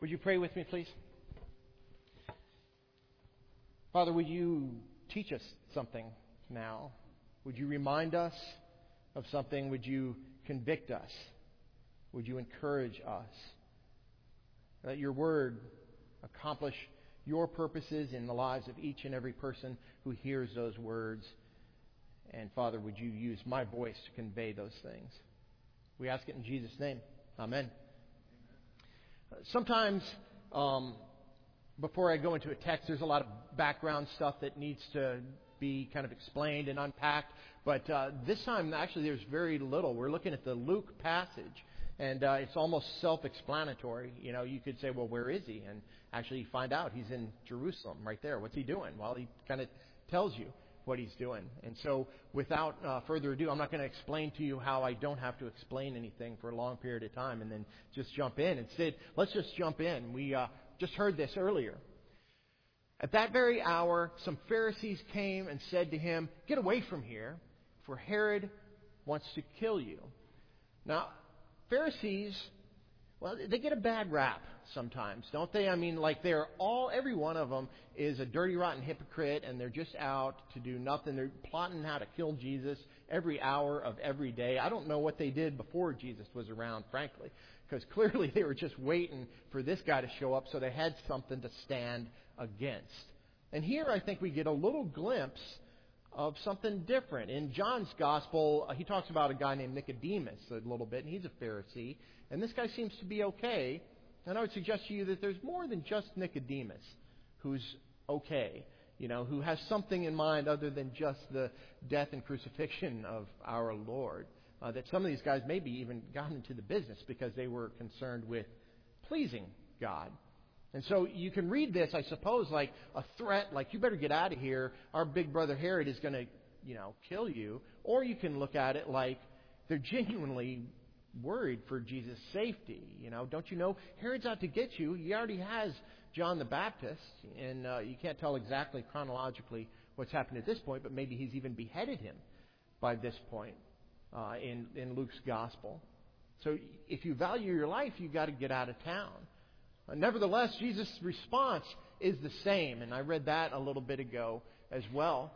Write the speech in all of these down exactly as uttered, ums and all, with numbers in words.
Would you pray with me, please? Father, would you teach us something now? Would you remind us of something? Would you convict us? Would you encourage us? Let your word accomplish your purposes in the lives of each and every person who hears those words. And Father, would you use my voice to convey those things? We ask it in Jesus' name. Amen. Sometimes, um, before I go into a text, there's a lot of background stuff that needs to be kind of explained and unpacked. But uh, this time, actually, there's very little. We're looking at the Luke passage, and uh, it's almost self-explanatory. You know, you could say, well, where is he? And actually, you find out he's in Jerusalem right there. What's he doing? Well, he kind of tells you what he's doing. And so, without uh, further ado, I'm not going to explain to you how I don't have to explain anything for a long period of time and then just jump in. Instead, let's just jump in. We uh, just heard this earlier. At that very hour, some Pharisees came and said to him, "Get away from here, for Herod wants to kill you." Now, Pharisees, well, they get a bad rap sometimes, don't they? I mean, like they're all, every one of them is a dirty, rotten hypocrite, and they're just out to do nothing. They're plotting how to kill Jesus every hour of every day. I don't know what they did before Jesus was around, frankly, because clearly they were just waiting for this guy to show up so they had something to stand against. And here I think we get a little glimpse of something different. In John's Gospel, uh, he talks about a guy named Nicodemus a little bit, and he's a Pharisee. And this guy seems to be okay. And I would suggest to you that there's more than just Nicodemus who's okay, you know, who has something in mind other than just the death and crucifixion of our Lord. Uh, that some of these guys maybe even got into the business because they were concerned with pleasing God. And so you can read this, I suppose, like a threat, like you better get out of here. Our big brother Herod is going to, you know, kill you. Or you can look at it like they're genuinely worried for Jesus' safety. You know, don't you know Herod's out to get you? He already has John the Baptist, and uh, you can't tell exactly chronologically what's happened at this point, but maybe he's even beheaded him by this point uh, in in Luke's gospel. So if you value your life, you've got to get out of town. Uh, nevertheless, Jesus' response is the same, and I read that a little bit ago as well.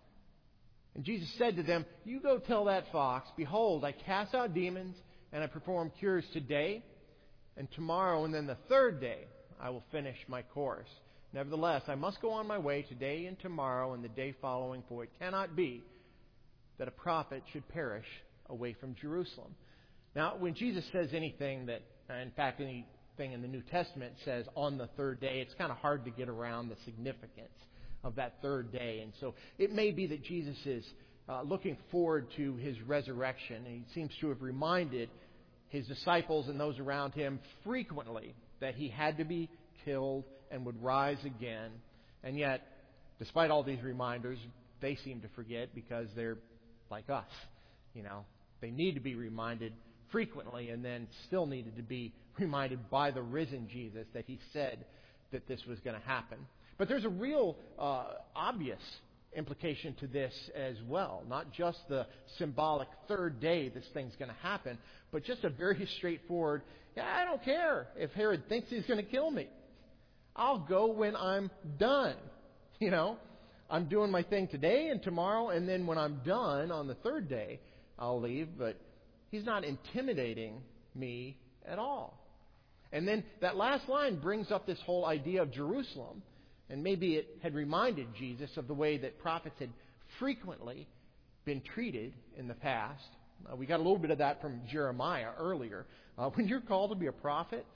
And Jesus said to them, "You go tell that fox, behold, I cast out demons, and I perform cures today and tomorrow, and then the third day I will finish my course. Nevertheless, I must go on my way today and tomorrow and the day following, for it cannot be that a prophet should perish away from Jerusalem." Now, when Jesus says anything that, in fact, anything in the New Testament says on the third day, it's kind of hard to get around the significance of that third day. And so it may be that Jesus is uh, looking forward to his resurrection, and he seems to have reminded his disciples and those around him frequently that he had to be killed and would rise again. And yet, despite all these reminders, they seem to forget because they're like us. You know, they need to be reminded frequently, and then still needed to be reminded by the risen Jesus that he said that this was going to happen. But there's a real uh, obvious implication to this as well. Not just the symbolic third day this thing's going to happen, but just a very straightforward, yeah, I don't care if Herod thinks he's going to kill me. I'll go when I'm done. You know, I'm doing my thing today and tomorrow, and then when I'm done on the third day, I'll leave. But he's not intimidating me at all. And then that last line brings up this whole idea of Jerusalem. And maybe it had reminded Jesus of the way that prophets had frequently been treated in the past. Uh, we got a little bit of that from Jeremiah earlier. Uh, when you're called to be a prophet,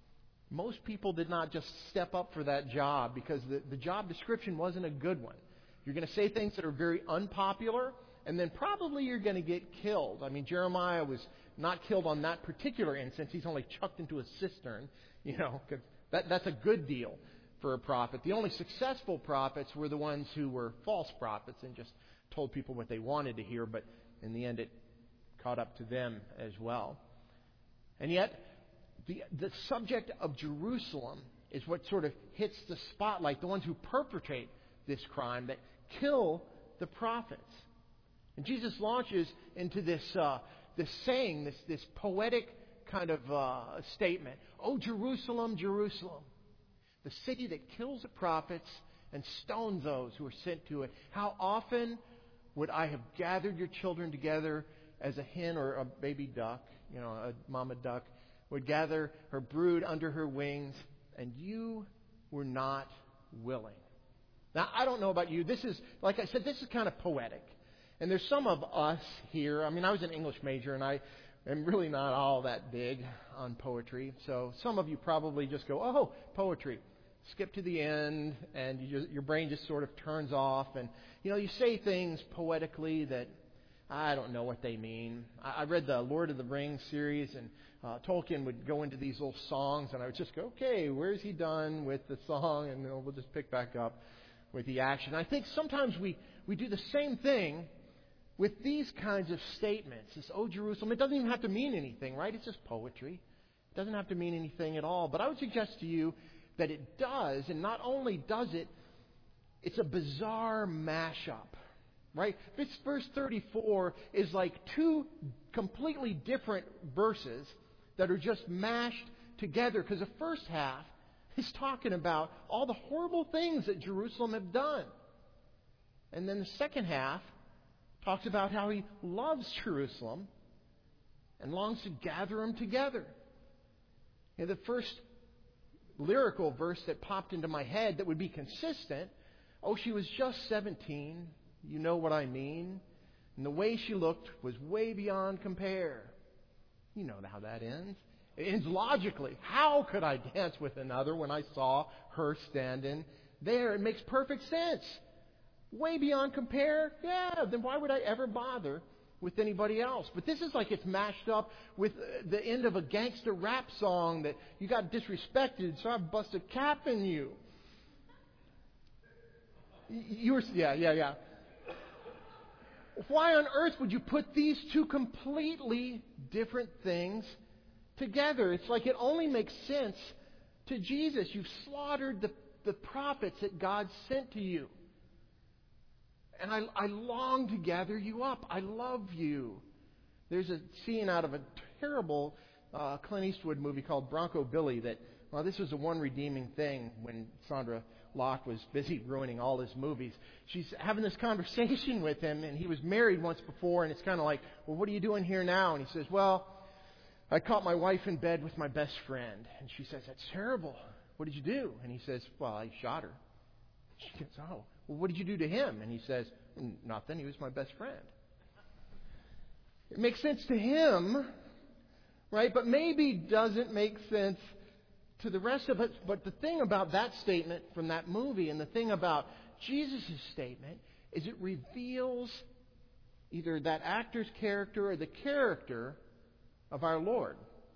most people did not just step up for that job because the, the job description wasn't a good one. You're going to say things that are very unpopular, and then probably you're going to get killed. I mean, Jeremiah was not killed on that particular instance. He's only chucked into a cistern, you know, because that, that's a good deal for a prophet. The only successful prophets were the ones who were false prophets and just told people what they wanted to hear, but in the end it caught up to them as well. And yet, the, the subject of Jerusalem is what sort of hits the spotlight, the ones who perpetrate this crime, that kill the prophets. And Jesus launches into this uh, this saying, this, this poetic kind of uh, statement. Oh, Jerusalem, Jerusalem, the city that kills the prophets and stones those who are sent to it. How often would I have gathered your children together as a hen or a baby duck, you know, a mama duck, would gather her brood under her wings, and you were not willing. Now, I don't know about you. This is, like I said, this is kind of poetic. And there's some of us here. I mean, I was an English major, and I am really not all that big on poetry. So some of you probably just go, oh, poetry. Skip to the end, and you just, your brain just sort of turns off. And, you know, you say things poetically that I don't know what they mean. I, I read the Lord of the Rings series, and uh, Tolkien would go into these little songs, and I would just go, okay, where's he done with the song? And you know, we'll just pick back up with the action. I think sometimes we, we do the same thing with these kinds of statements. This, oh, Jerusalem, it doesn't even have to mean anything, right? It's just poetry. It doesn't have to mean anything at all. But I would suggest to you that it does, and not only does it, it's a bizarre mashup, right? This verse thirty-four is like two completely different verses that are just mashed together, because the first half is talking about all the horrible things that Jerusalem have done. And then the second half talks about how he loves Jerusalem and longs to gather them together. And the first lyrical verse that popped into my head that would be consistent, oh, she was just seventeen, you know what I mean, and the way she looked was way beyond compare. You know how that ends. It ends logically. How could I dance with another when I saw her standing there? It makes perfect sense. Way beyond compare? Yeah, then why would I ever bother with anybody else? But this is like it's mashed up with the end of a gangster rap song that you got disrespected, so I busted cap in you. You were, yeah, yeah, yeah. Why on earth would you put these two completely different things together? It's like it only makes sense to Jesus. You've slaughtered the, the prophets that God sent to you. And I, I long to gather you up. I love you. There's a scene out of a terrible uh, Clint Eastwood movie called Bronco Billy that, well, this was the one redeeming thing when Sandra Locke was busy ruining all his movies. She's having this conversation with him, and he was married once before, and it's kind of like, well, what are you doing here now? And he says, well, I caught my wife in bed with my best friend. And she says, that's terrible. What did you do? And he says, well, I shot her. She goes, oh, well, what did you do to him? And he says, nothing. He was my best friend. It makes sense to him, right? But maybe doesn't make sense to the rest of us. But the thing about that statement from that movie and the thing about Jesus' statement is it reveals either that actor's character or the character of our Lord.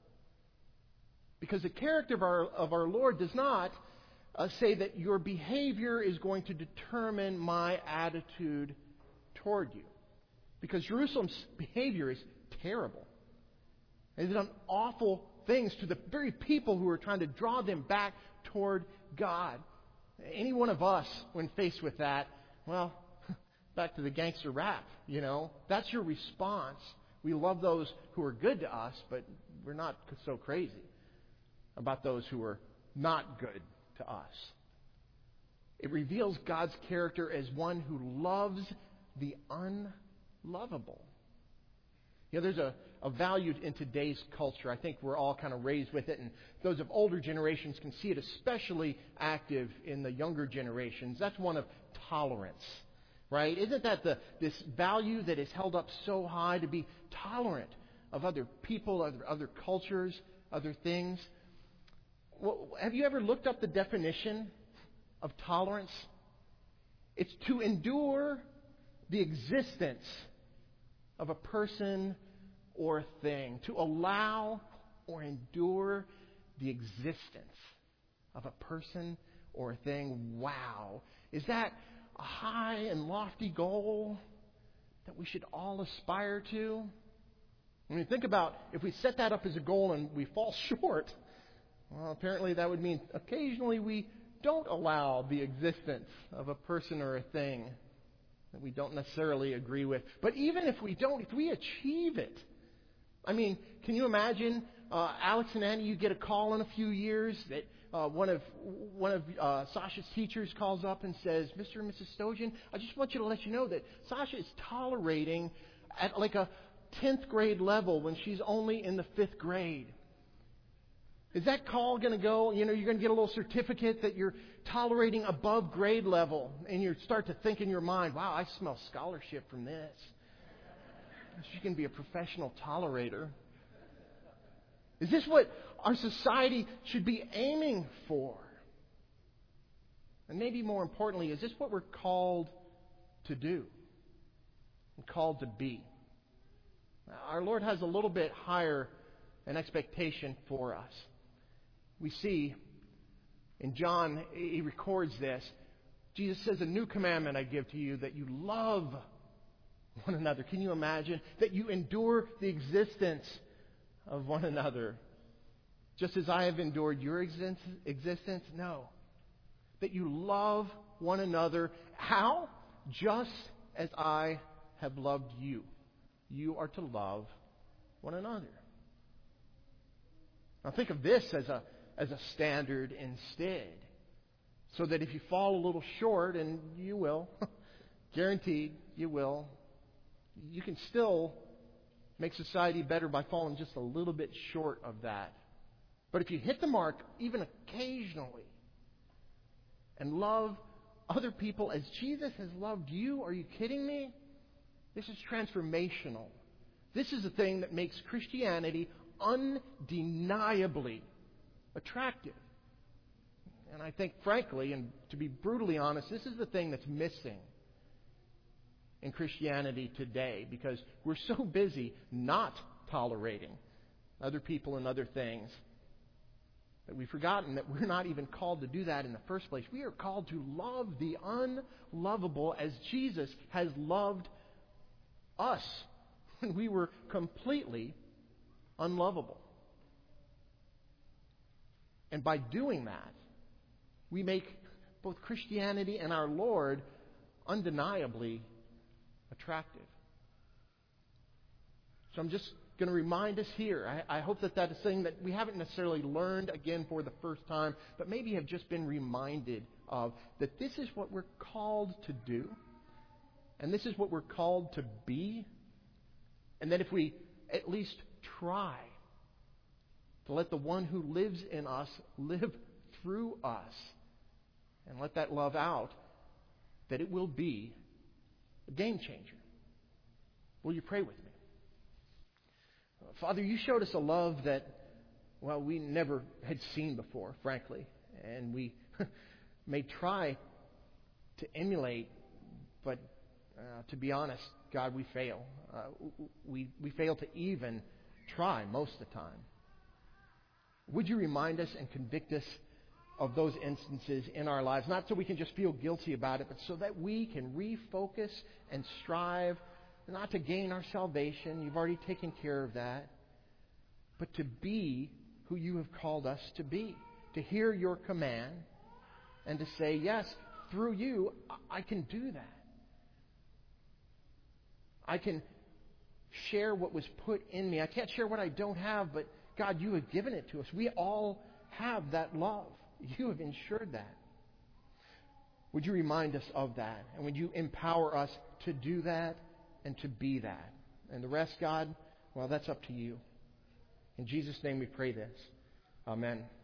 Because the character of our, of our Lord does not uh, say that your behavior is going to determine my attitude toward you. Because Jerusalem's behavior is terrible. They've done awful things to the very people who are trying to draw them back toward God. Any one of us, when faced with that, well, back to the gangster rap, you know, that's your response. We love those who are good to us, but we're not so crazy about those who are not good to us. It reveals God's character as one who loves the unlovable. You know, there's a, a value in today's culture. I think we're all kind of raised with it, and those of older generations can see it especially active in the younger generations. That's one of tolerance, right? Isn't that the this value that is held up so high, to be tolerant of other people, other, other cultures, other things? Well, have you ever looked up the definition of tolerance? It's to endure the existence of a person or a thing. To allow or endure the existence of a person or a thing. Wow. Is that a high and lofty goal that we should all aspire to? When you think about if we set that up as a goal and we fall short, well, apparently that would mean occasionally we don't allow the existence of a person or a thing that we don't necessarily agree with. But even if we don't, if we achieve it, I mean, can you imagine uh, Alex and Annie, you get a call in a few years that uh, one of one of uh, Sasha's teachers calls up and says, Mister and Missus Stojan, I just want you to let you know that Sasha is tolerating at like a tenth grade level when she's only in the fifth grade. Is that call going to go, you know, you're going to get a little certificate that you're tolerating above grade level, and you start to think in your mind, wow, I smell scholarship from this. She can be a professional tolerator. Is this what our society should be aiming for? And maybe more importantly, is this what we're called to do and called to be? Our Lord has a little bit higher an expectation for us. We see in John, he records this. Jesus says, a new commandment I give to you, that you love one another. Can you imagine? That you endure the existence of one another. Just as I have endured your existence? No. That you love one another. How? Just as I have loved you. You are to love one another. Now think of this as a as a standard instead. So that if you fall a little short, and you will, guaranteed you will, you can still make society better by falling just a little bit short of that. But if you hit the mark even occasionally and love other people as Jesus has loved you, are you kidding me? This is transformational. This is the thing that makes Christianity undeniably attractive. And I think, frankly, and to be brutally honest, this is the thing that's missing in Christianity today, because we're so busy not tolerating other people and other things that we've forgotten that we're not even called to do that in the first place. We are called to love the unlovable as Jesus has loved us when we were completely unlovable. And by doing that, we make both Christianity and our Lord undeniably attractive. So I'm just going to remind us here. I, I hope that that is something that we haven't necessarily learned again for the first time, but maybe have just been reminded of, that this is what we're called to do, and this is what we're called to be, and that if we at least try to let the one who lives in us live through us, and let that love out, that it will be a game changer. Will you pray with me? Father, you showed us a love that, well, we never had seen before, frankly. And we may try to emulate, but uh, to be honest, God, we fail. Uh, we, we fail to even try most of the time. Would you remind us and convict us of those instances in our lives, not so we can just feel guilty about it, but so that we can refocus and strive not to gain our salvation. You've already taken care of that. But to be who you have called us to be. To hear your command and to say, yes, through you, I can do that. I can share what was put in me. I can't share what I don't have, but God, you have given it to us. We all have that love. You have ensured that. Would you remind us of that? And would you empower us to do that and to be that? And the rest, God, well, that's up to you. In Jesus' name we pray this. Amen.